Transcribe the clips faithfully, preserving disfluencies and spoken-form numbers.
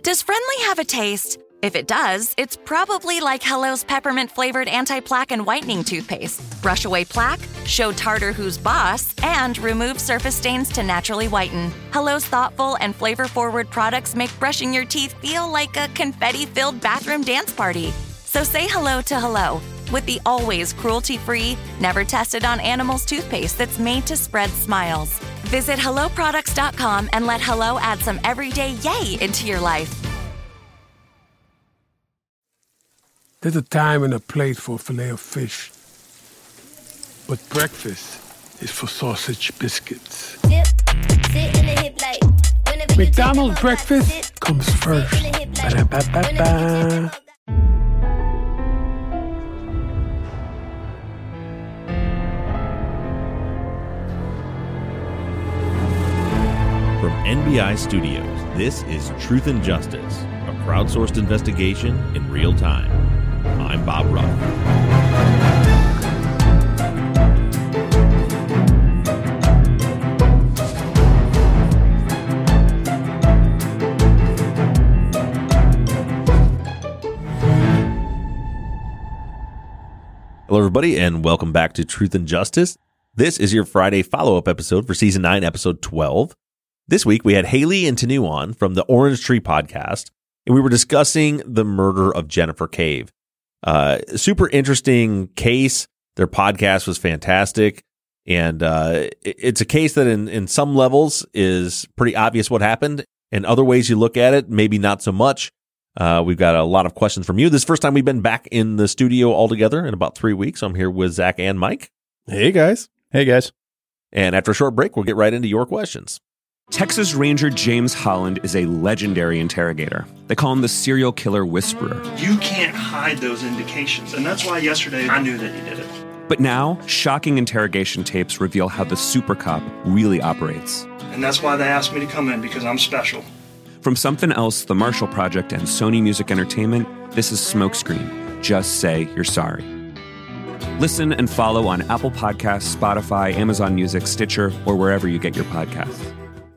Does friendly have a taste? If it does, it's probably like Hello's peppermint-flavored anti-plaque and whitening toothpaste. Brush away plaque, show tartar who's boss, and remove surface stains to naturally whiten. Hello's thoughtful and flavor-forward products make brushing your teeth feel like a confetti-filled bathroom dance party. So say hello to Hello with the always cruelty-free, never tested on animals toothpaste that's made to spread smiles. Visit hello products dot com and let Hello add some everyday yay into your life. There's a time and a place for filet of fish. But breakfast is for sausage biscuits. Dip, sit in the hip like, McDonald's breakfast comes first. Ba-da-ba-ba-ba. From N B I Studios, this is Truth and Justice, a crowdsourced investigation in real time. I'm Bob Ruff. Hello, everybody, and welcome back to Truth and Justice. This is your Friday follow-up episode for Season nine, Episode twelve. This week, we had Haley and Tanu on from the Orange Tree podcast, and we were discussing the murder of Jennifer Cave. Uh, super interesting case. Their podcast was fantastic. And uh, it, it's a case that in, in some levels is pretty obvious what happened. In other ways you look at it, maybe not so much. Uh, we've got a lot of questions from you. This is the first time we've been back in the studio all together in about three weeks. I'm here with Zach and Mike. Hey, guys. Hey, guys. And after a short break, we'll get right into your questions. Texas Ranger James Holland is a legendary interrogator. They call him the serial killer whisperer. You can't hide those indications, and that's why yesterday I knew that he did it. But now, shocking interrogation tapes reveal how the super cop really operates. And that's why they asked me to come in, because I'm special. From Something Else, The Marshall Project, and Sony Music Entertainment, this is Smokescreen. Just say you're sorry. Listen and follow on Apple Podcasts, Spotify, Amazon Music, Stitcher, or wherever you get your podcasts.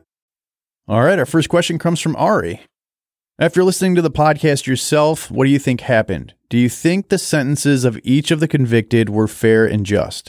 All right, our first question comes from Ari. After listening to the podcast yourself, what do you think happened? Do you think the sentences of each of the convicted were fair and just?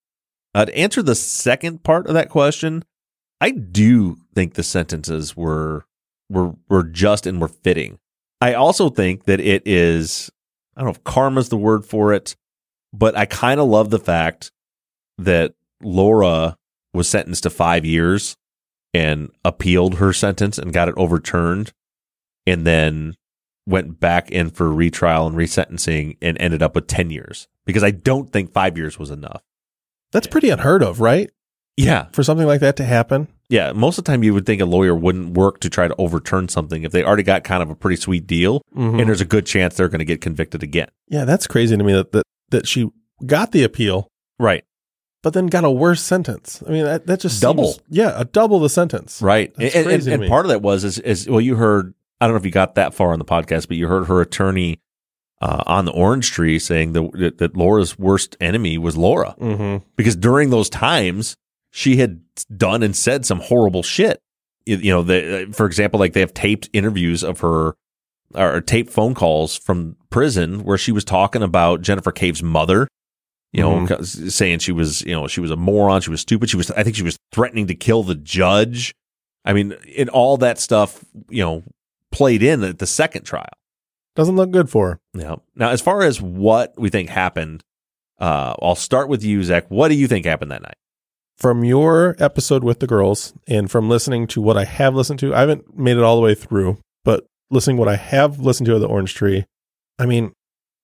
Uh, to answer the second part of that question, I do think the sentences were were were just and were fitting. I also think that it is, I don't know if karma's the word for it, but I kind of love the fact that Laura was sentenced to five years and appealed her sentence and got it overturned, and then went back in for retrial and resentencing and ended up with ten years. Because I don't think five years was enough. That's pretty unheard of, right? Yeah. For something like that to happen. Yeah. Most of the time you would think a lawyer wouldn't work to try to overturn something if they already got kind of a pretty sweet deal, mm-hmm. and there's a good chance they're going to get convicted again. Yeah, that's crazy to me that, that, that she got the appeal. Right. But then got a worse sentence. I mean, that, that just double. Seems, yeah, a double the sentence. Right. That's and crazy and, to and part of that was, is, is, well, you heard, I don't know if you got that far on the podcast, but you heard her attorney uh, on the Orange Tree saying that, that Laura's worst enemy was Laura. Mm-hmm. Because during those times, she had done and said some horrible shit. You, you know, they, for example, like they have taped interviews of her, or taped phone calls from prison where she was talking about Jennifer Cave's mother. You know, mm-hmm. saying she was, you know, she was a moron. She was stupid. She was, I think she was threatening to kill the judge. I mean, and all that stuff, you know, played in at the second trial. Doesn't look good for her. Yeah. Now, as far as what we think happened, uh, I'll start with you, Zach. What do you think happened that night? From your episode with the girls and from listening to what I have listened to, I haven't made it all the way through, but listening to what I have listened to at the Orange Tree, I mean,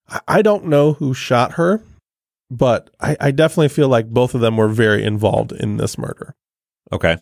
I don't know who shot her. But I, I definitely feel like both of them were very involved in this murder. Okay.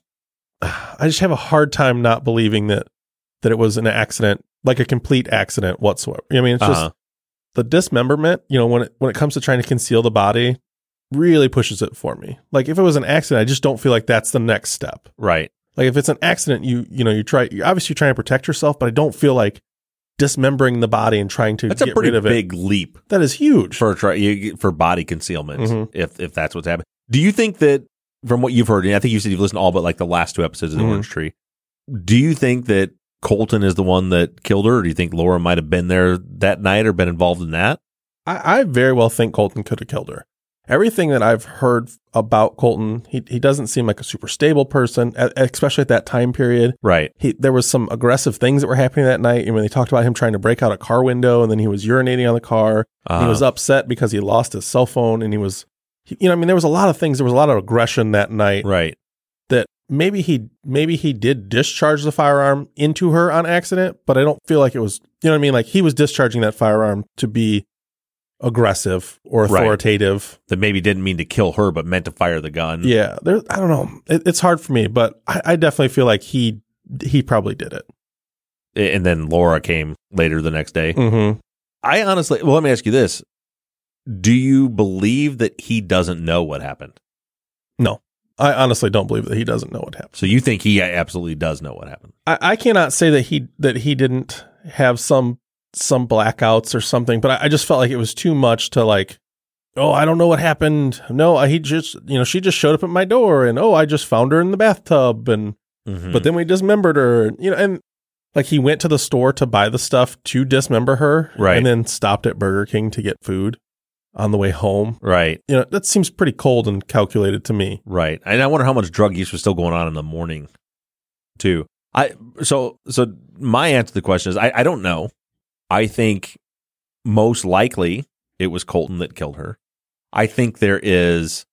I just have a hard time not believing that that it was an accident, like a complete accident whatsoever. I mean, it's uh-huh. just the dismemberment, you know, when it, when it comes to trying to conceal the body, really pushes it for me. Like if it was an accident, I just don't feel like that's the next step. Right. Like if it's an accident, you you know, you try, you're obviously trying to protect yourself, but I don't feel like dismembering the body and trying to that's get a pretty rid of it. big leap. That is huge for try, for body concealment. Mm-hmm. If if that's what's happening, do you think that from what you've heard, and I think you said you've listened to all but like the last two episodes of the mm-hmm. Orange Tree, do you think that Colton is the one that killed her? Or do you think Laura might have been there that night or been involved in that? I, I very well think Colton could have killed her. Everything that I've heard about Colton, he he doesn't seem like a super stable person, especially at that time period. Right. He, there was some aggressive things that were happening that night. And when they talked about him trying to break out a car window, and then he was urinating on the car. Uh-huh. He was upset because he lost his cell phone, and he was, you know, I mean, there was a lot of things. There was a lot of aggression that night. Right. That maybe he maybe he did discharge the firearm into her on accident, but I don't feel like it was, you know what I mean? Like he was discharging that firearm to be aggressive or authoritative. Right. That maybe didn't mean to kill her, but meant to fire the gun. Yeah. There, I don't know. It, it's hard for me, but I, I definitely feel like he he probably did it. And then Laura came later the next day. Mm-hmm. I honestly, well, let me ask you this. Do you believe that he doesn't know what happened? No. I honestly don't believe that he doesn't know what happened. So you think he absolutely does know what happened? I, I cannot say that he that he didn't have some some blackouts or something, but I, I just felt like it was too much to like, oh, I don't know what happened. No, I, he just, you know, she just showed up at my door, and oh, I just found her in the bathtub, and mm-hmm. but then we dismembered her, you know, and like he went to the store to buy the stuff to dismember her, right, and then stopped at Burger King to get food on the way home. Right. You know, that seems pretty cold and calculated to me. Right. And I wonder how much drug use was still going on in the morning too. I, so, so my answer to the question is, I, I don't know. I think most likely it was Colton that killed her. I think there is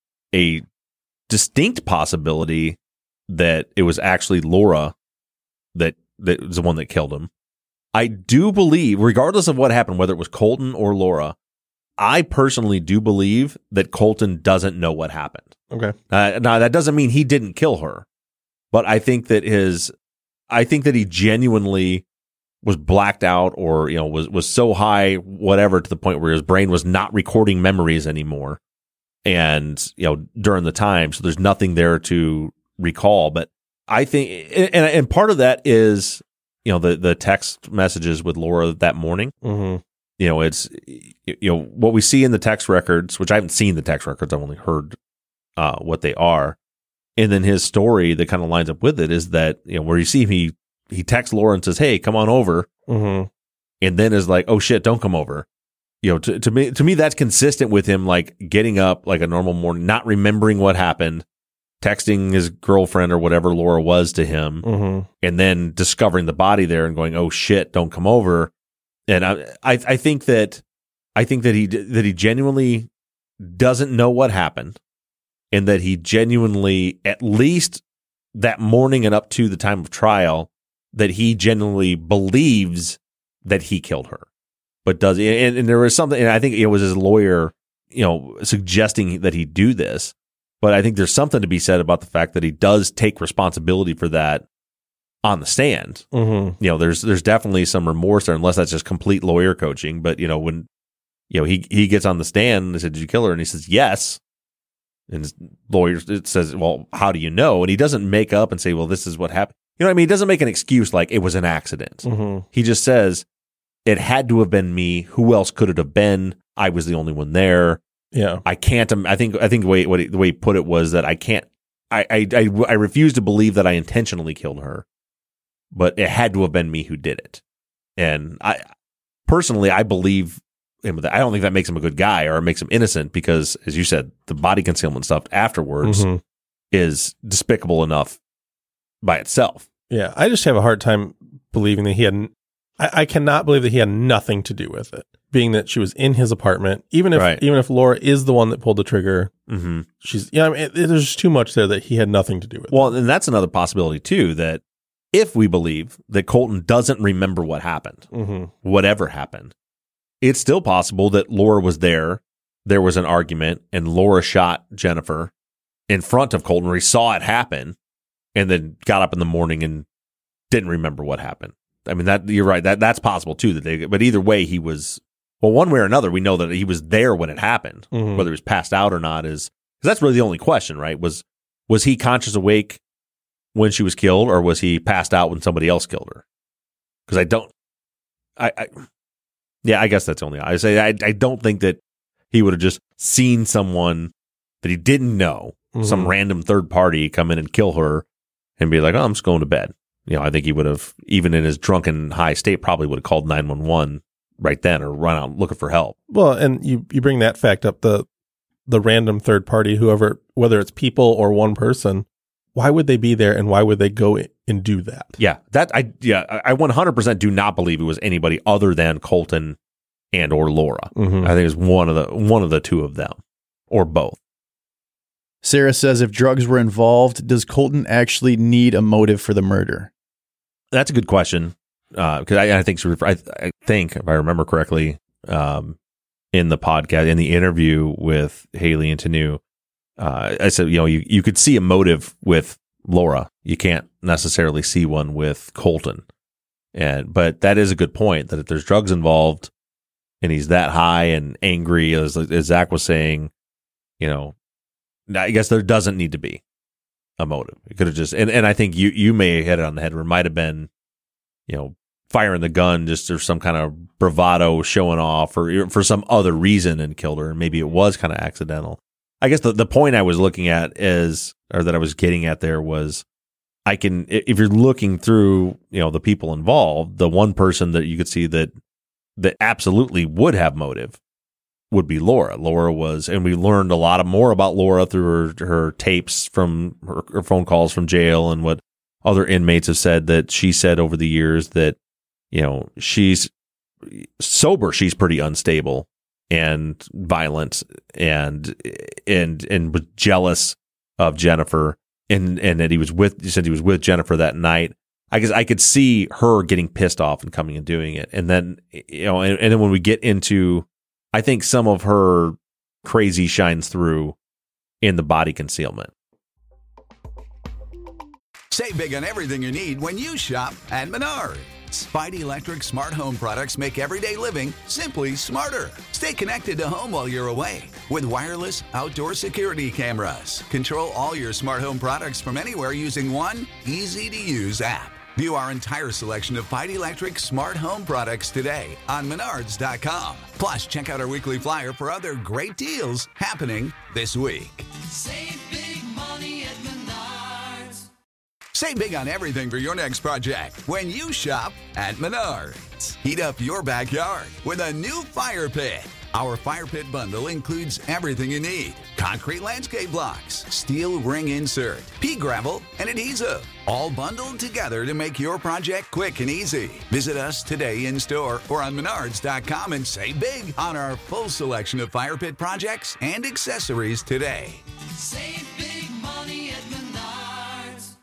a distinct possibility that it was actually Laura that, that was the one that killed him. I do believe, regardless of what happened, whether it was Colton or Laura, I personally do believe that Colton doesn't know what happened. Okay. Uh, now that doesn't mean he didn't kill her, but I think that his, I think that he genuinely was blacked out, or you know, was was so high, whatever, to the point where his brain was not recording memories anymore, and you know, during the time, so there's nothing there to recall. But I think, and and part of that is, you know, the the text messages with Laura that morning. Mm-hmm. You know, it's, you know, what we see in the text records, which I haven't seen the text records, I've only heard uh, what they are. And then his story that kind of lines up with it is that, you know, where you see him, he, he texts Laura and says, hey, come on over. Mm-hmm. And then is like, oh shit, don't come over. You know, to, to me, to me, that's consistent with him, like getting up like a normal morning, not remembering what happened, texting his girlfriend or whatever Laura was to him, mm-hmm. and then discovering the body there and going, oh shit, don't come over. And I, I, I think that, I think that he, that he genuinely doesn't know what happened, and that he genuinely, at least that morning and up to the time of trial, that he genuinely believes that he killed her, but does, and, and there was something, and I think it was his lawyer, you know, suggesting that he do this, but I think there's something to be said about the fact that he does take responsibility for that on the stand. Mm-hmm. You know, there's there's definitely some remorse there, unless that's just complete lawyer coaching. But, you know, when, you know, he, he gets on the stand and they said, did you kill her? And he says, yes. And his lawyer it says, well, how do you know? And he doesn't make up and say, well, this is what happened. You know what I mean? He doesn't make an excuse like it was an accident. Mm-hmm. He just says, it had to have been me. Who else could it have been? I was the only one there. Yeah. I can't, I think, I think the way, what he, the way he put it was that I can't, I, I, I, I refuse to believe that I intentionally killed her, but it had to have been me who did it. And I personally, I believe him. I don't think that makes him a good guy or makes him innocent, because, as you said, the body concealment stuff afterwards mm-hmm. is despicable enough by itself. Yeah. I just have a hard time believing that he had, I, I cannot believe that he had nothing to do with it, being that she was in his apartment. Even if, right. even if Laura is the one that pulled the trigger, mm-hmm. she's, yeah, I mean, it, there's just too much there that he had nothing to do with. Well, and that's another possibility too, that if we believe that Colton doesn't remember what happened, mm-hmm. whatever happened, it's still possible that Laura was there. There was an argument, and Laura shot Jennifer in front of Colton, where he saw it happen, and then got up in the morning and didn't remember what happened. I mean, that you're right. That that's possible too. That they, but either way, he was, well, one way or another, we know that he was there when it happened. Mm-hmm. Whether he was passed out or not is, because that's really the only question, right? Was was he conscious awake when she was killed, or was he passed out when somebody else killed her? Because I don't, I, I, yeah, I guess that's the only, I say, I, I don't think that he would have just seen someone that he didn't know, mm-hmm. some random third party come in and kill her and be like, oh, I'm just going to bed. you know, I think he would have, even in his drunken high state, probably would have called nine one one right then or run out looking for help. Well, and you, you bring that fact up, the the random third party, whoever, whether it's people or one person, why would they be there and why would they go and do that? Yeah, that I yeah, I one hundred percent do not believe it was anybody other than Colton and or Laura. Mm-hmm. I think it was one of the one of the two of them or both. Sarah says, if drugs were involved, does Colton actually need a motive for the murder? That's a good question. Because uh, I, I think I, I think if I remember correctly, um, in the podcast, in the interview with Haley and Tanu, uh, I said, you know, you, you could see a motive with Laura. You can't necessarily see one with Colton. And but that is a good point, that if there's drugs involved and he's that high and angry, as, as Zach was saying, you know, I guess there doesn't need to be a motive. It could have just, and, and I think you, you may hit it on the head, where it might have been, you know, firing the gun just for some kind of bravado, showing off, or for some other reason, and killed her. And maybe it was kind of accidental. I guess the, the point I was looking at is, or that I was getting at there was, I can, if you're looking through, you know, the people involved, the one person that you could see that, that absolutely would have motive would be Laura. Laura was, and we learned a lot of more about Laura through her, her tapes from her, her phone calls from jail, and what other inmates have said, that she said over the years that, you know, she's sober, she's pretty unstable and violent, and and and was jealous of Jennifer, and and that he was with, he said he was with Jennifer that night. I guess I could see her getting pissed off and coming and doing it. And then, you know, and, and then when we get into, I think some of her crazy shines through in the body concealment. Save big on everything you need when you shop at Menards. Spidey Electric smart home products make everyday living simply smarter. Stay connected to home while you're away with wireless outdoor security cameras. Control all your smart home products from anywhere using one easy-to-use app. View our entire selection of Spidey Electric smart home products today on menards dot com. Plus, check out our weekly flyer for other great deals happening this week. Save big money at Menards. Save big on everything for your next project when you shop at Menards. Heat up your backyard with a new fire pit. Our fire pit bundle includes everything you need: concrete landscape blocks, steel ring insert, pea gravel, and adhesive, all bundled together to make your project quick and easy. Visit us today in store or on menards dot com and save big on our full selection of fire pit projects and accessories today. Save big money at Menards.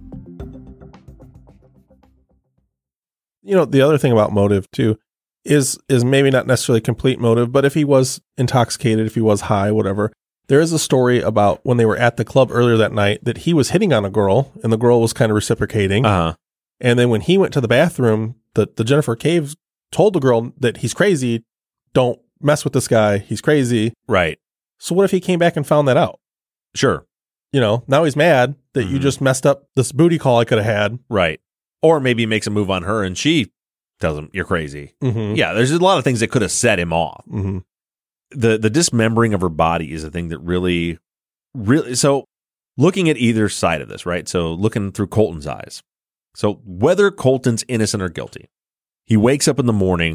You know, the other thing about motive too is is maybe not necessarily complete motive, but if he was intoxicated, if he was high, whatever, there is a story about when they were at the club earlier that night that he was hitting on a girl and the girl was kind of reciprocating. Uh-huh. And then when he went to the bathroom, the, the Jennifer Caves told the girl that he's crazy. Don't mess with this guy. He's crazy. Right. So what if he came back and found that out? Sure. You know, now he's mad that Mm-hmm. you just messed up this booty call I could have had. Right. Or maybe he makes a move on her and she tells him, you're crazy. Mm-hmm. Yeah, there's a lot of things that could have set him off. Mm-hmm. The the dismembering of her body is a thing that really, really, so looking at either side of this, right? So looking through Colton's eyes. So whether Colton's innocent or guilty, he wakes up in the morning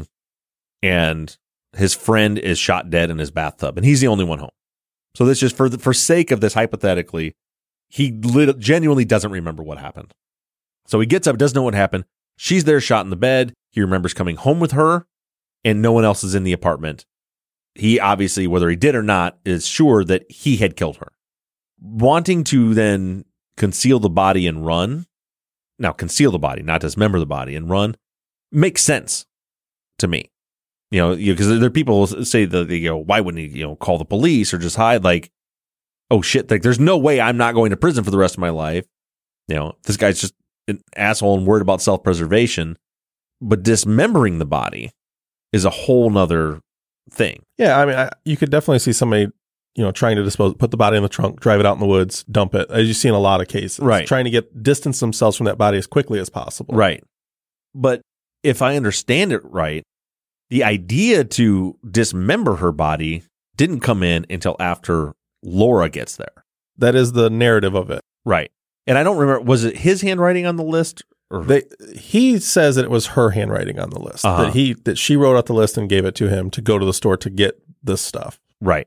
and his friend is shot dead in his bathtub and he's the only one home. So this just for the, for sake of this, hypothetically, he lit, genuinely doesn't remember what happened. So he gets up, doesn't know what happened. She's there shot in the bed. He remembers coming home with her and no one else is in the apartment. He obviously, whether he did or not, is sure that he had killed her. Wanting to then conceal the body and run. Now, conceal the body, not dismember the body and run, makes sense to me. You know, because there are people who say that, you know, why wouldn't he, you know, call the police or just hide? Like, oh shit, like there's no way I'm not going to prison for the rest of my life. You know, this guy's just an asshole and worried about self-preservation. But dismembering the body is a whole nother thing. Yeah, I mean, I, you could definitely see somebody, you know, trying to dispose, put the body in the trunk, drive it out in the woods, dump it, as you see in a lot of cases. Right. Trying to get distance themselves from that body as quickly as possible. Right. But if I understand it right, the idea to dismember her body didn't come in until after Laura gets there. That is the narrative of it. Right. And I don't remember, was it his handwriting on the list Or, they he says that it was her handwriting on the list. Uh-huh. That he that she wrote out the list and gave it to him to go to the store to get this stuff. Right.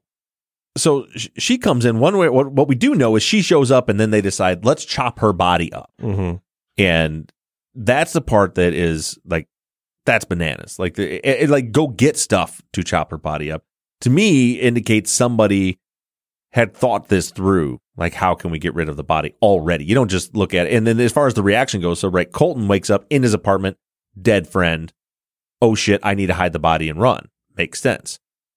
So sh- she comes in one way. What, what we do know is she shows up and then they decide, let's chop her body up. Mm-hmm. And that's the part that is like, that's bananas. Like, the, it, it, like go get stuff to chop her body up. To me, indicates somebody had thought this through. Like, how can we get rid of the body already? You don't just look at it. And then as far as the reaction goes, so right, Colton wakes up in his apartment, dead friend. Oh shit, I need to hide the body and run. Makes sense.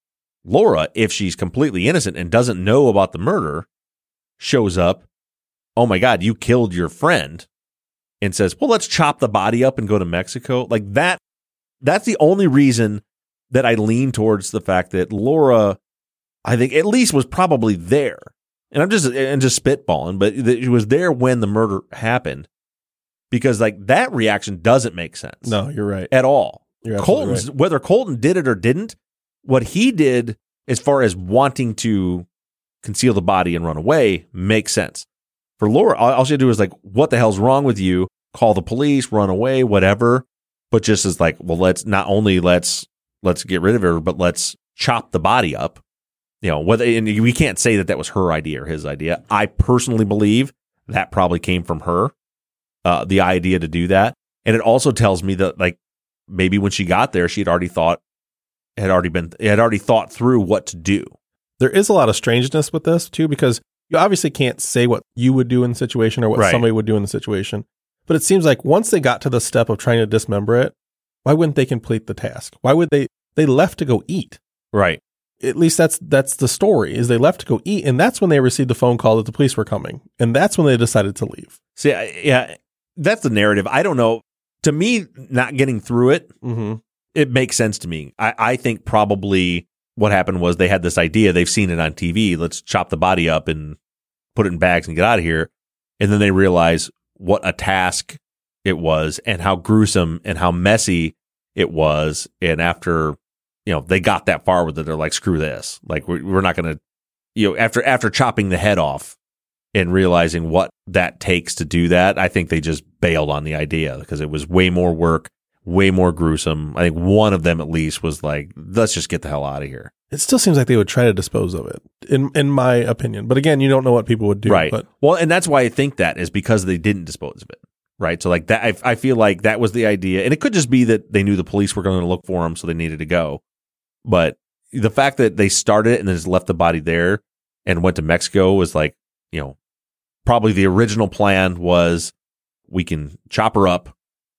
Laura, if she's completely innocent and doesn't know about the murder, shows up. Oh my God, you killed your friend. And says, well, let's chop the body up and go to Mexico. Like that. That's the only reason that I lean towards the fact that Laura, I think at least was probably there. And I'm just, and just spitballing, but it was there when the murder happened because like that reaction doesn't make sense. No, you're right. At all. You're absolutely Colton's, right. Whether Colton did it or didn't, what he did as far as wanting to conceal the body and run away makes sense. For Laura, all, all she had to do was like, what the hell's wrong with you? Call the police, run away, whatever. But just as like, well, let's not only let's, let's get rid of her, but let's chop the body up. You know, whether, and we can't say that that was her idea or his idea. I personally believe that probably came from her, uh, the idea to do that. And it also tells me that like maybe when she got there, she had already thought, had already been, had already thought through what to do. There is a lot of strangeness with this too, because you obviously can't say what you would do in the situation or what Right. somebody would do in the situation. But it seems like once they got to the step of trying to dismember it, why wouldn't they complete the task? Why would they, they left to go eat. Right. At least that's that's the story, is they left to go eat, and that's when they received the phone call that the police were coming, and that's when they decided to leave. See, I, yeah, that's the narrative. I don't know. To me, not getting through it, Mm-hmm. it makes sense to me. I, I think probably what happened was they had this idea. They've seen it on T V. Let's chop the body up and put it in bags and get out of here. And then they realize what a task it was and how gruesome and how messy it was. And after, you know, they got that far with it, they're like, screw this. Like, we're, we're not going to, you know, after, after chopping the head off and realizing what that takes to do that, I think they just bailed on the idea because it was way more work, way more gruesome. I think one of them at least was like, let's just get the hell out of here. It still seems like they would try to dispose of it, in in my opinion. But again, you don't know what people would do. Right. But Well, and that's why I think that is because they didn't dispose of it. Right. So like that, I, I feel like that was the idea. And it could just be that they knew the police were going to look for them, so they needed to go. But the fact that they started it and then just left the body there and went to Mexico was like, you know, probably the original plan was we can chop her up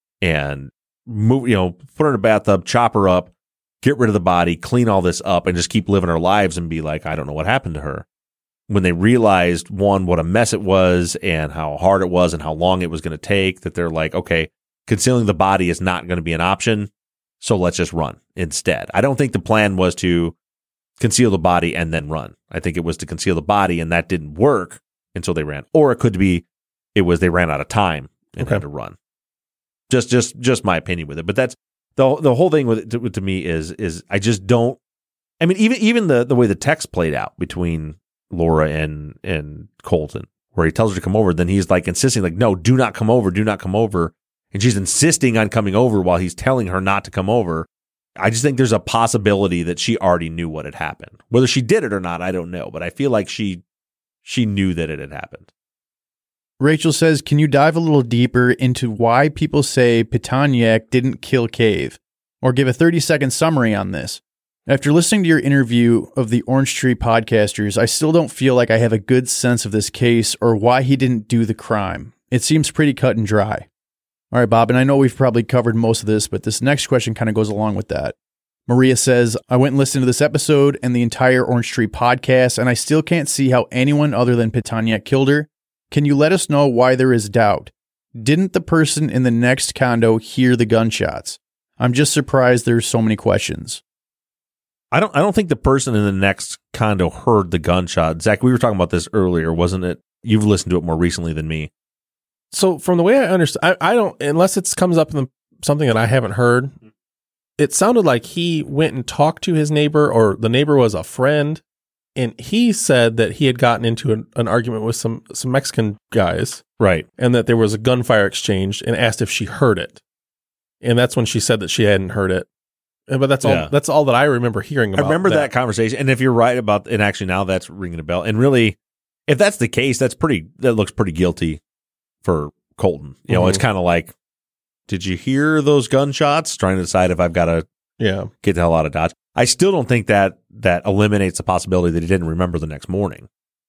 and move, you know, put her in a bathtub, chop her up, get rid of the body, clean all this up, and just keep living our lives and be like, I don't know what happened to her. When they realized, one, what a mess it was and how hard it was and how long it was going to take, that they're like, okay, concealing the body is not going to be an option, so let's just run instead. I don't think the plan was to conceal the body and then run. I think it was to conceal the body, and that didn't work until they ran. Or it could be it was they ran out of time and Okay. had to run. Just, just, just my opinion with it. But that's the the whole thing with it to, to me is is I just don't. I mean, even even the the way the text played out between Laura and and Colton, where he tells her to come over, then he's like insisting, like, no, do not come over, do not come over. And she's insisting on coming over while he's telling her not to come over. I just think there's a possibility that she already knew what had happened. Whether she did it or not, I don't know. But I feel like she she knew that it had happened. Rachel says, can you dive a little deeper into why people say Pitoniak didn't kill Cave? Or give a thirty-second summary on this? After listening to your interview of the Orange Tree podcasters, I still don't feel like I have a good sense of this case or why he didn't do the crime. It seems pretty cut and dry. All right, Bob, and I know we've probably covered most of this, but this next question kind of goes along with that. Maria says, I went and listened to this episode and the entire Orange Tree podcast, and I still can't see how anyone other than Pitoniak killed her. Can you let us know why there is doubt? Didn't the person in the next condo hear the gunshots? I'm just surprised there's so many questions. I don't I don't think the person in the next condo heard the gunshot. Zach, we were talking about this earlier, wasn't it? You've listened to it more recently than me. so from the way I understand, I, I don't, unless it comes up in the, something that I haven't heard, it sounded like he went and talked to his neighbor, or the neighbor was a friend, And he said that he had gotten into an, an argument with some, some Mexican guys. Right. And that there was a gunfire exchange and asked if she heard it. And that's when she said that she hadn't heard it. But that's all Yeah. that's all that I remember hearing about. I remember that. that conversation. And if you're right about, and actually now that's ringing a bell. And really, if that's the case, that's pretty, that looks pretty guilty for Colton. You know, Mhm. it's kind of like, did you hear those gunshots? Trying to decide if I've got to Yeah. get the hell out of Dodge. I still don't think that that eliminates the possibility that he didn't remember the next morning.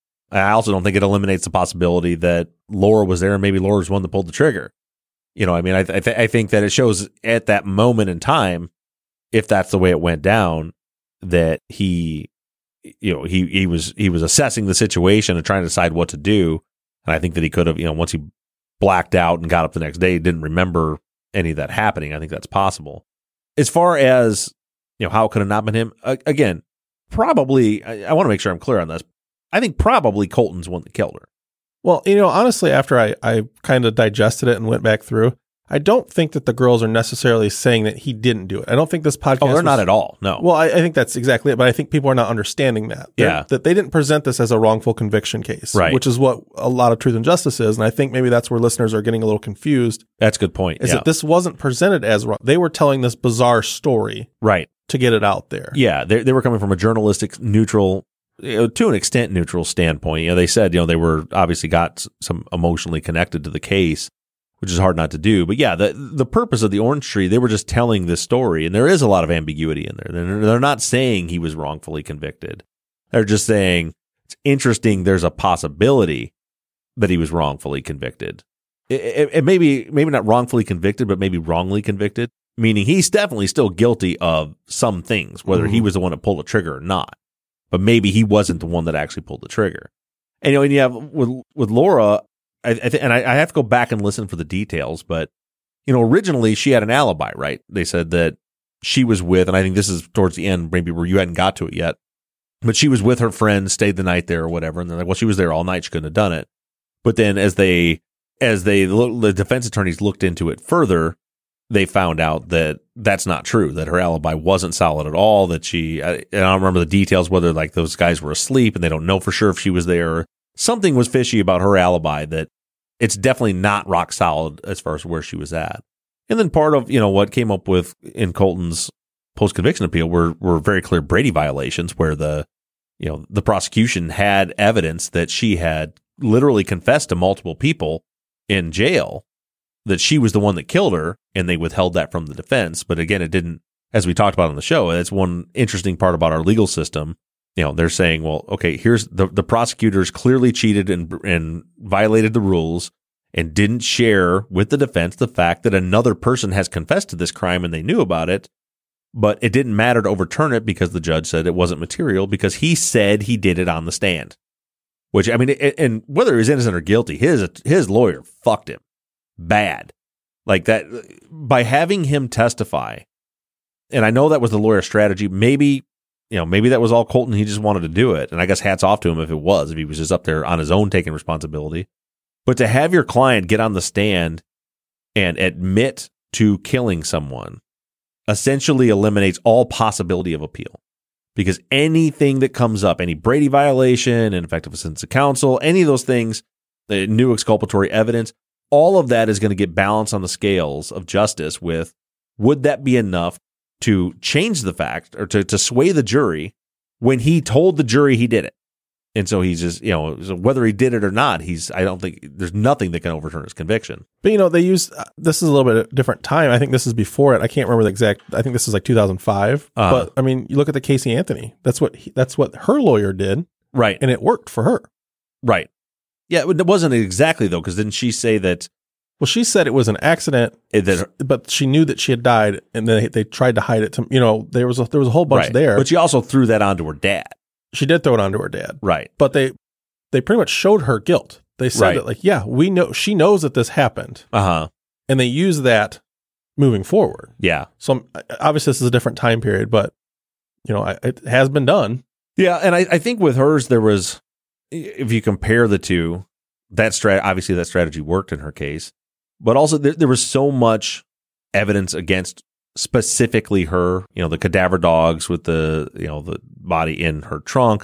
I also don't think it eliminates the possibility that Laura was there and maybe Laura was the one that pulled the trigger. You know, I mean, I th- I think that it shows at that moment in time, if that's the way it went down, that he, you know, he he was he was assessing the situation and trying to decide what to do. And I think that he could have, you know, once he blacked out and got up the next day, didn't remember any of that happening. I think that's possible. As far as, you know, how it could have not been him, uh, again, probably, I, I want to make sure I'm clear on this. I think probably Colton's the one that killed her. Well, you know, honestly, after I, I kind of digested it and went back through, I don't think that the girls are necessarily saying that he didn't do it. I don't think this podcast. Oh, they're was, not at all. No. Well, I, I think that's exactly it. But I think people are not understanding that. They're- Yeah. That they didn't present this as a wrongful conviction case. Right. Which is what a lot of Truth and Justice is. And I think maybe that's where listeners are getting a little confused. That's a good point. Is yeah. that this wasn't presented as wrong. They were telling this bizarre story. Right. To get it out there. Yeah. They, they were coming from a journalistic, neutral, you know, to an extent, neutral standpoint. You know, they said, you know, they were obviously got s- some emotionally connected to the case, which is hard not to do. But yeah, the the purpose of the Orange Tree, they were just telling this story, and there is a lot of ambiguity in there. They're, they're not saying he was wrongfully convicted. They're just saying it's interesting. There's a possibility that he was wrongfully convicted. It, it, it maybe maybe not wrongfully convicted, but maybe wrongly convicted, meaning he's definitely still guilty of some things, whether Mm-hmm. he was the one that pulled the trigger or not. But maybe he wasn't the one that actually pulled the trigger. And you know, and you have with with Laura, I, I th- and I, I have to go back and listen for the details. But you know, originally she had an alibi, right? They said that she was with, and I think this is towards the end, maybe where you hadn't got to it yet. But she was with her friend, stayed the night there or whatever. And they're like, well, she was there all night. She couldn't have done it. But then as they as they the defense attorneys looked into it further, they found out that that's not true, that her alibi wasn't solid at all, that she, I, I don't remember the details, whether like those guys were asleep and they don't know for sure if she was there. Or something was fishy about her alibi, that it's definitely not rock solid as far as where she was at. And then part of, you know, what came up with in Colton's post-conviction appeal were, were very clear Brady violations where the, you know, the prosecution had evidence that she had literally confessed to multiple people in jail that she was the one that killed her, and they withheld that from the defense. But again, it didn't, as we talked about on the show, that's one interesting part about our legal system. You know, they're saying, well, okay, here's the, the prosecutors clearly cheated and, and violated the rules and didn't share with the defense the fact that another person has confessed to this crime and they knew about it, but it didn't matter to overturn it because the judge said it wasn't material because he said he did it on the stand. Which, I mean, it, and whether he's innocent or guilty, his his lawyer fucked him bad. Like that, by having him testify, and I know that was the lawyer's strategy, maybe, you know, maybe that was all Colton, he just wanted to do it. And I guess hats off to him if it was, if he was just up there on his own taking responsibility. But to have your client get on the stand and admit to killing someone essentially eliminates all possibility of appeal. Because anything that comes up, any Brady violation, ineffective assistance of counsel, any of those things, the new exculpatory evidence, all of that is going to get balanced on the scales of justice with, would that be enough to change the fact or to, to sway the jury when he told the jury he did it? And so he's just, you know, so whether he did it or not, he's, I don't think there's nothing that can overturn his conviction. But, you know, they use, uh, this is a little bit different time. I think this is before it. I can't remember the exact, I think this is like two thousand five. Uh-huh. But, I mean, you look at the Casey Anthony. That's what he, that's what her lawyer did. Right. And it worked for her. Right. Yeah, it wasn't exactly, though, because didn't she say that? Well, she said it was an accident, It, that but she knew that she had died, and then they, they tried to hide it. To you know, there was a, there was a whole bunch right. there. But she also threw that onto her dad. She did throw it onto her dad. Right. But they they pretty much showed her guilt. They said Right. that, like, yeah, we know, she knows that this happened. Uh-huh. And they use that moving forward. Yeah. So obviously this is a different time period, but, you know, I, it has been done. Yeah, and I, I think with hers, there was, if you compare the two, that strat obviously that strategy worked in her case, but also there, there was so much evidence against specifically her, you know, the cadaver dogs with the, you know, the body in her trunk,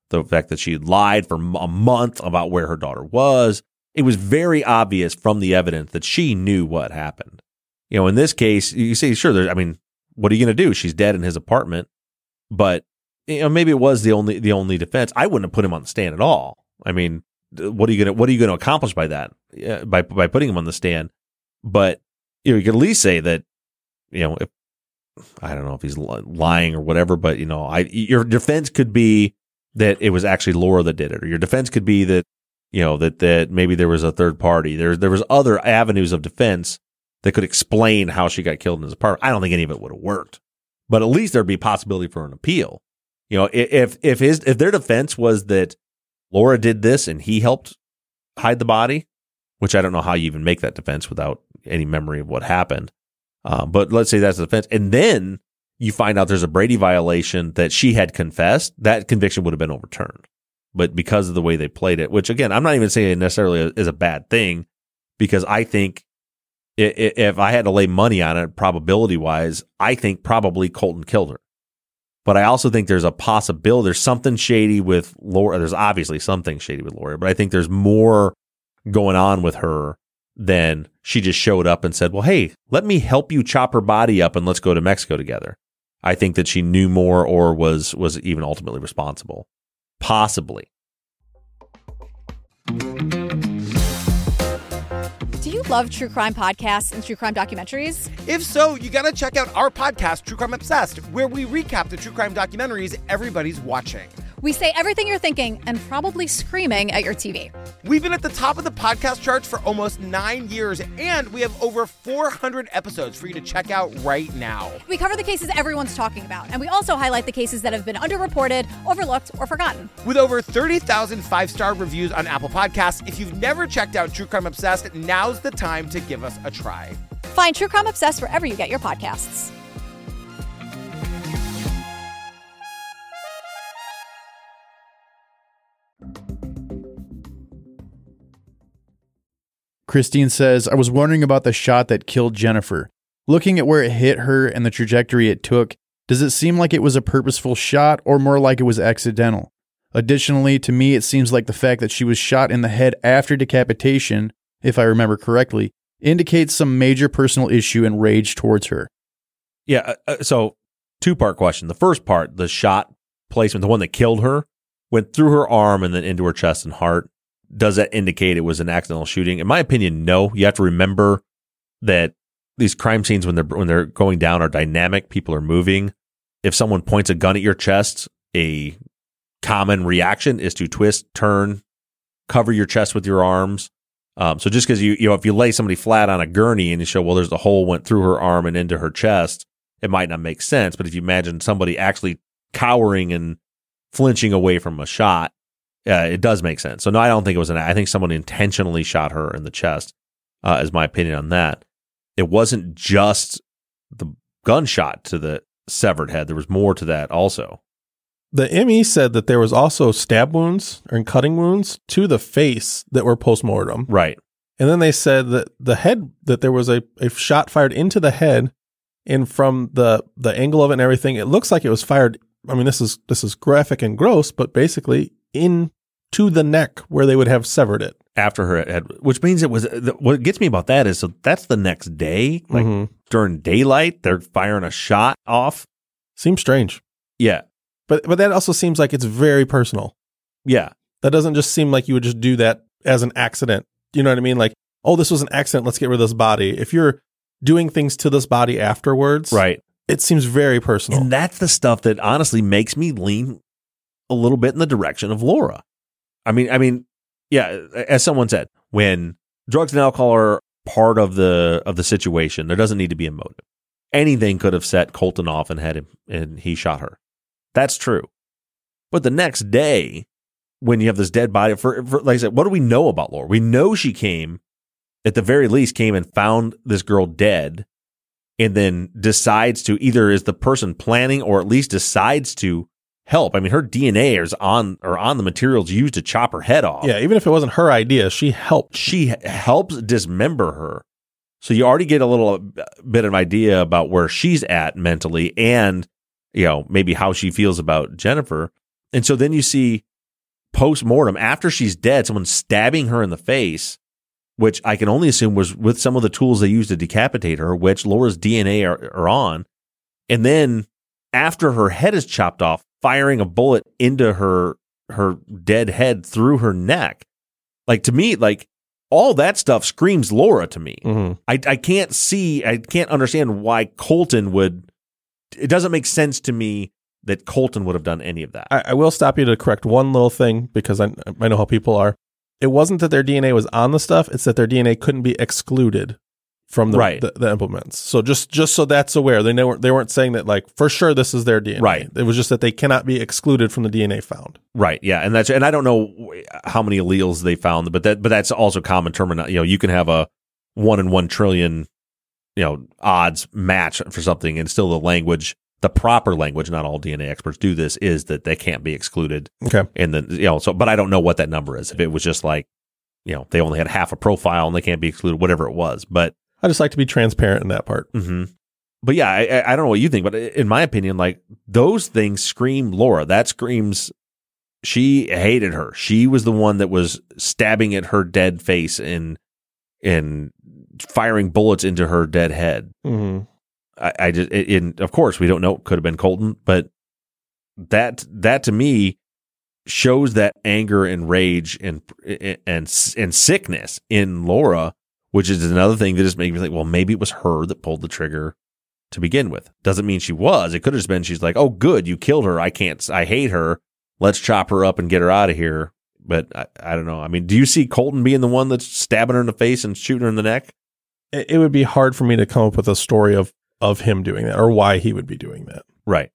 the fact that she had lied for a month about where her daughter was. It was very obvious from the evidence that she knew what happened. You know, in this case, you say, sure, there, I mean, what are you going to do? She's dead in his apartment. But, you know, maybe it was the only the only defense. I wouldn't have put him on the stand at all. I mean, what are you going to what are you going to accomplish by that? Uh, by by putting him on the stand? But, you know, you could at least say that, you know, if I don't know if he's lying or whatever, but, you know, I your defense could be that it was actually Laura that did it, or your defense could be that, you know, that that maybe there was a third party. There there was other avenues of defense that could explain how she got killed in his apartment. I don't think any of it would have worked, but at least there'd be a possibility for an appeal. You know, if if his if their defense was that Laura did this and he helped hide the body, which I don't know how you even make that defense without any memory of what happened. Uh, but let's say that's the defense, and then you find out there's a Brady violation that she had confessed, that conviction would have been overturned. But because of the way they played it, which again, I'm not even saying necessarily is a bad thing, because I think if I had to lay money on it, probability wise, I think probably Colton killed her. But I also think there's a possibility, there's something shady with Laura. There's obviously something shady with Laura, but I think there's more going on with her than she just showed up and said, well, hey, let me help you chop her body up and let's go to Mexico together. I think that she knew more or was was even ultimately responsible. Possibly. Do you love true crime podcasts and true crime documentaries? If so, you gotta check out our podcast, True Crime Obsessed, where we recap the true crime documentaries everybody's watching. We say everything you're thinking and probably screaming at your T V. We've been at the top of the podcast charts for almost nine years, and we have over four hundred episodes for you to check out right now. We cover the cases everyone's talking about, and we also highlight the cases that have been underreported, overlooked, or forgotten. With over thirty thousand five-star reviews on Apple Podcasts, if you've never checked out True Crime Obsessed, now's the time to give us a try. Find True Crime Obsessed wherever you get your podcasts. Christine says, I was wondering about the shot that killed Jennifer. Looking at where it hit her and the trajectory it took, does it seem like it was a purposeful shot or more like it was accidental? Additionally, to me, it seems like the fact that she was shot in the head after decapitation, if I remember correctly, indicates some major personal issue and rage towards her. Yeah, uh, so two-part question. The first part, the shot placement, the one that killed her, went through her arm and then into her chest and heart. Does that indicate it was an accidental shooting? In my opinion, no. You have to remember that these crime scenes, when they're when they're going down, are dynamic. People are moving. If someone points a gun at your chest, a common reaction is to twist, turn, cover your chest with your arms. Um, so just because you you know if you lay somebody flat on a gurney and you show, well, there's a hole went through her arm and into her chest, it might not make sense. But if you imagine somebody actually cowering and flinching away from a shot, Uh, it does make sense. So no, I don't think it was an. I think someone intentionally shot her in the chest. Uh, is my opinion on that. It wasn't just the gunshot to the severed head. There was more to that also. The M E said that there was also stab wounds or cutting wounds to the face that were postmortem. Right. And then they said that the head, that there was a, a shot fired into the head, and from the the angle of it and everything, it looks like it was fired. I mean, this is this is graphic and gross, but basically in to the neck where they would have severed it after her head, which means it was. What gets me about that is, so that's the next day, like mm-hmm. during daylight, they're firing a shot off. Seems strange. Yeah, but but that also seems like it's very personal. Yeah, that doesn't just seem like you would just do that as an accident. You know what I mean? Like, oh, this was an accident. Let's get rid of this body. If you're doing things to this body afterwards, right? It seems very personal, and that's the stuff that honestly makes me lean a little bit in the direction of Laura. I mean, I mean, yeah, as someone said, when drugs and alcohol are part of the of the situation, there doesn't need to be a motive. Anything could have set Colton off and had him, and he shot her. That's true. But the next day, when you have this dead body, for, for like I said, what do we know about Laura? We know she came, at the very least, came and found this girl dead, and then decides to, either is the person planning or at least decides to help. I mean, her D N A is on or on the materials used to chop her head off. Yeah, even if it wasn't her idea, she helped. She helps dismember her. So you already get a little bit of idea about where she's at mentally, and you know maybe how she feels about Jennifer. And so then you see post-mortem, after she's dead, someone stabbing her in the face, which I can only assume was with some of the tools they used to decapitate her, which Laura's D N A are, are on. And then after her head is chopped off, firing a bullet into her her dead head through her neck. Like, to me, like, all that stuff screams Laura to me. Mm-hmm. I, I can't see, I can't understand why Colton would, it doesn't make sense to me that Colton would have done any of that. I, I will stop you to correct one little thing, because I, I know how people are. It wasn't that their D N A was on the stuff, it's that their D N A couldn't be excluded from the, right. the, the implements. So just just so that's aware, they weren't they weren't saying that, like, for sure this is their D N A. Right. It was just that they cannot be excluded from the D N A found. Right. Yeah. And that's, and I don't know how many alleles they found, but that, but that's also common terminology. You know, you can have a one in one trillion, you know, odds match for something, and still the language, the proper language, not all D N A experts do this, is that they can't be excluded. Okay. And then, you know, so, but I don't know what that number is. If it was just like, you know, they only had half a profile and they can't be excluded, whatever it was. But I just like to be transparent in that part. Mm-hmm. But yeah, I, I don't know what you think, but in my opinion, like, those things scream Laura. That screams she hated her. She was the one that was stabbing at her dead face and and firing bullets into her dead head. Mm-hmm. I, I just, in of course, we don't know. It could have been Colton, but that that to me shows that anger and rage and and and sickness in Laura, which is another thing that just made me think, well, maybe it was her that pulled the trigger to begin with. Doesn't mean she was. It could have just been she's like, oh, good, you killed her. I can't, I hate her. Let's chop her up and get her out of here. But I, I don't know. I mean, do you see Colton being the one that's stabbing her in the face and shooting her in the neck? It, it would be hard for me to come up with a story of, of him doing that, or why he would be doing that. Right.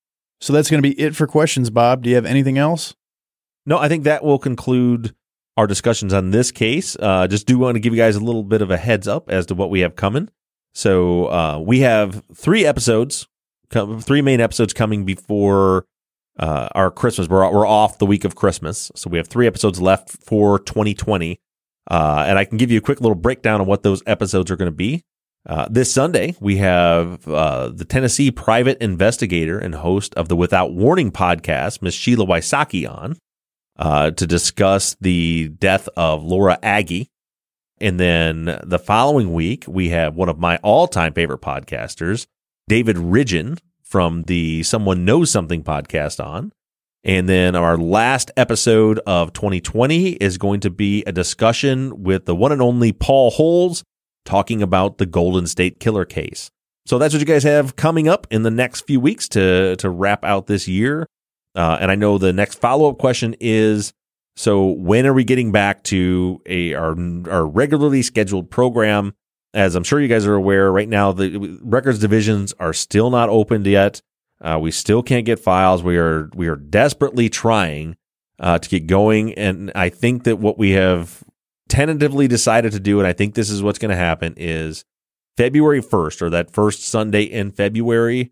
So that's going to be it for questions, Bob. Do you have anything else? No, I think that will conclude our discussions on this case. Uh, just do want to give you guys a little bit of a heads up as to what we have coming. So uh, we have three episodes, three main episodes coming before uh, our Christmas. We're we're off the week of Christmas, so we have three episodes left for twenty twenty. Uh, and I can give you a quick little breakdown of what those episodes are going to be. Uh, this Sunday, we have uh, the Tennessee private investigator and host of the Without Warning podcast, Miss Sheila Wysocki, on uh, to discuss the death of Laura Agee. And then the following week, we have one of my all-time favorite podcasters, David Ridgen, from the Someone Knows Something podcast on. And then our last episode of twenty twenty is going to be a discussion with the one and only Paul Holes, talking about the Golden State Killer case. So that's what you guys have coming up in the next few weeks to, to wrap out this year. Uh, and I know the next follow-up question is, so when are we getting back to a our, our regularly scheduled program? As I'm sure you guys are aware, right now the records divisions are still not opened yet. Uh, we still can't get files. We are we are desperately trying uh, to get going, and I think that what we have tentatively decided to do, and I think this is what's going to happen, is February first, or that first Sunday in February,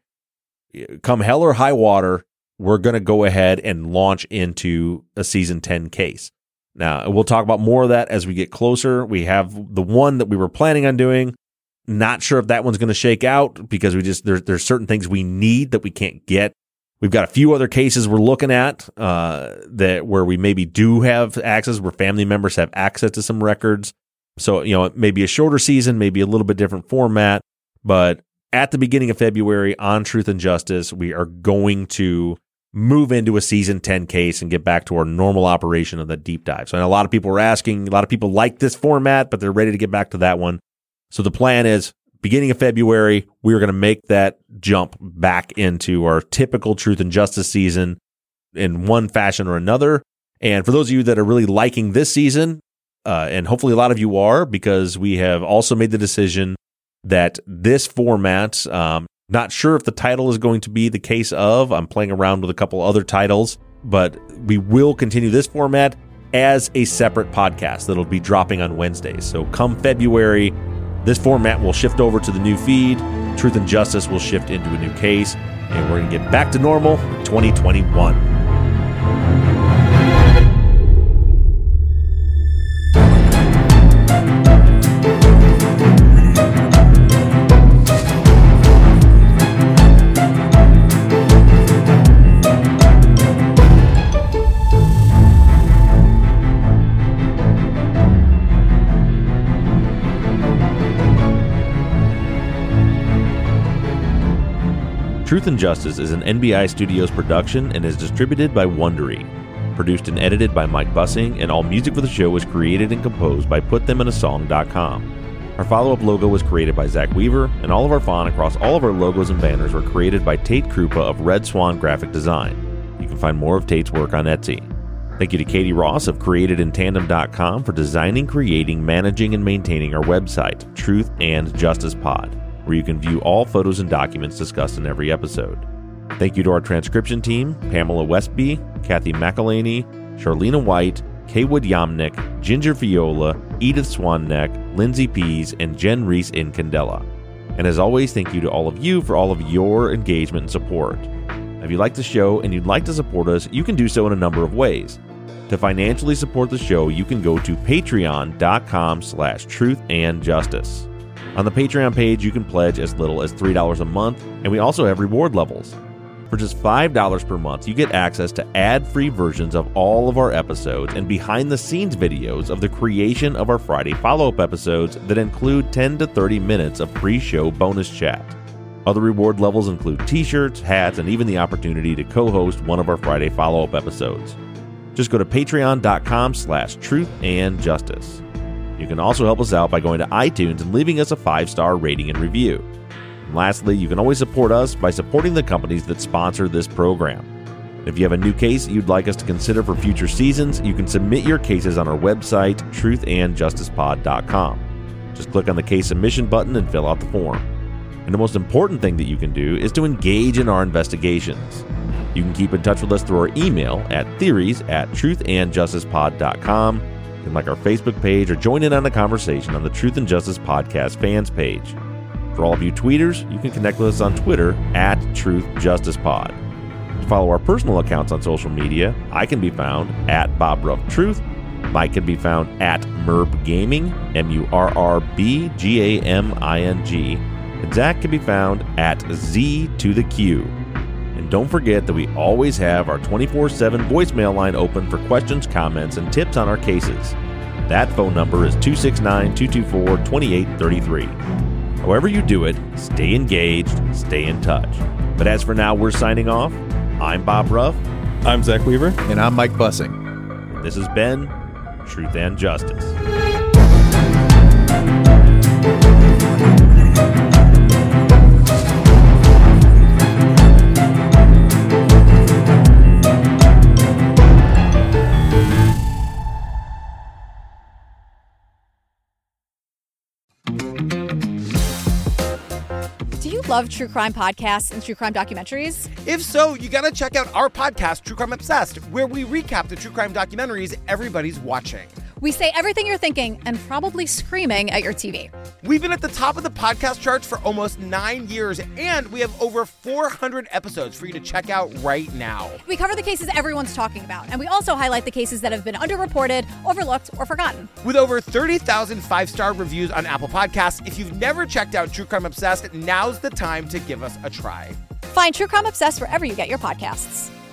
come hell or high water, we're going to go ahead and launch into a season ten case. Now, we'll talk about more of that as we get closer. We have the one that we were planning on doing. Not sure if that one's going to shake out, because we just there, there's certain things we need that we can't get. We've got a few other cases we're looking at uh, that where we maybe do have access, where family members have access to some records. So, you know, maybe a shorter season, maybe a little bit different format. But at the beginning of February on Truth and Justice, we are going to move into a season ten case and get back to our normal operation of the deep dive. So I know a lot of people are asking, a lot of people like this format, but they're ready to get back to that one. So the plan is, beginning of February, we're going to make that jump back into our typical Truth and Justice season in one fashion or another. And for those of you that are really liking this season, uh, and hopefully a lot of you are, because we have also made the decision that this format, um, not sure if the title is going to be the case of, I'm playing around with a couple other titles, but we will continue this format as a separate podcast that'll be dropping on Wednesdays. So come February, this format will shift over to the new feed. Truth and Justice will shift into a new case, and we're going to get back to normal in twenty twenty-one. Truth and Justice is an N B I Studios production and is distributed by Wondery. Produced and edited by Mike Bussing, and all music for the show was created and composed by put them in a song dot com. Our follow-up logo was created by Zach Weaver, and all of our font across all of our logos and banners were created by Tate Krupa of Red Swan Graphic Design. You can find more of Tate's work on Etsy. Thank you to Katie Ross of created in tandem dot com for designing, creating, managing, and maintaining our website, Truth and Justice Pod, where you can view all photos and documents discussed in every episode. Thank you to our transcription team, Pamela Westby, Kathy McElhaney, Charlena White, Kaywood Yamnick, Ginger Viola, Edith Swanneck, Lindsay Pease, and Jen Reese in Candela. And as always, thank you to all of you for all of your engagement and support. If you like the show and you'd like to support us, you can do so in a number of ways. To financially support the show, you can go to patreon dot com slash truth and justice. On the Patreon page, you can pledge as little as three dollars a month, and we also have reward levels. For just five dollars per month, you get access to ad-free versions of all of our episodes and behind-the-scenes videos of the creation of our Friday follow-up episodes that include ten to thirty minutes of pre-show bonus chat. Other reward levels include t-shirts, hats, and even the opportunity to co-host one of our Friday follow-up episodes. Just go to patreon dot com slash truth and justice. You can also help us out by going to iTunes and leaving us a five-star rating and review. And lastly, you can always support us by supporting the companies that sponsor this program. If you have a new case you'd like us to consider for future seasons, you can submit your cases on our website, truth and justice pod dot com. Just click on the case submission button and fill out the form. And the most important thing that you can do is to engage in our investigations. You can keep in touch with us through our email at theories at truth and justice pod dot com. You can like our Facebook page or join in on the conversation on the Truth and Justice Podcast fans page. For all of you tweeters, you can connect with us on Twitter at TruthJusticePod. To follow our personal accounts on social media, I can be found at BobRuffTruth. Mike can be found at Murb Gaming, M U R R B G A M I N G. And Zach can be found at Z to the Q. And don't forget that we always have our twenty-four seven voicemail line open for questions, comments, and tips on our cases. That phone number is two six nine, two two four, two eight three three. However you do it, stay engaged, stay in touch. But as for now, we're signing off. I'm Bob Ruff. I'm Zach Weaver. And I'm Mike Bussing. And this has been Truth and Justice. Love true crime podcasts and true crime documentaries? If so, you gotta check out our podcast, True Crime Obsessed, where we recap the true crime documentaries everybody's watching. We say everything you're thinking and probably screaming at your T V. We've been at the top of the podcast charts for almost nine years, and we have over four hundred episodes for you to check out right now. We cover the cases everyone's talking about, and we also highlight the cases that have been underreported, overlooked, or forgotten. With over thirty thousand five-star reviews on Apple Podcasts, if you've never checked out True Crime Obsessed, now's the time to give us a try. Find True Crime Obsessed wherever you get your podcasts.